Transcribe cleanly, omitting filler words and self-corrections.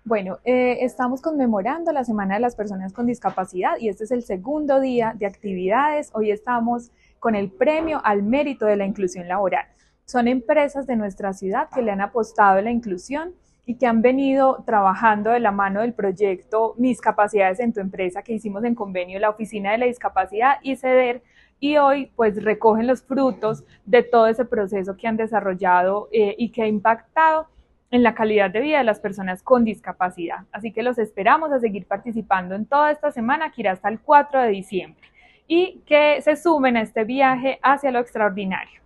Bueno, estamos conmemorando la Semana de las Personas con Discapacidad y este es el segundo día de actividades. Hoy estamos con el premio al mérito de la inclusión laboral. Son empresas de nuestra ciudad que le han apostado a la inclusión y que han venido trabajando de la mano del proyecto Mis Capacidades en tu Empresa que hicimos en convenio la Oficina de la Discapacidad y CEDER, y hoy pues recogen los frutos de todo ese proceso que han desarrollado y que ha impactado en la calidad de vida de las personas con discapacidad. Así que los esperamos a seguir participando en toda esta semana que irá hasta el 4 de diciembre y que se sumen a este viaje hacia lo extraordinario.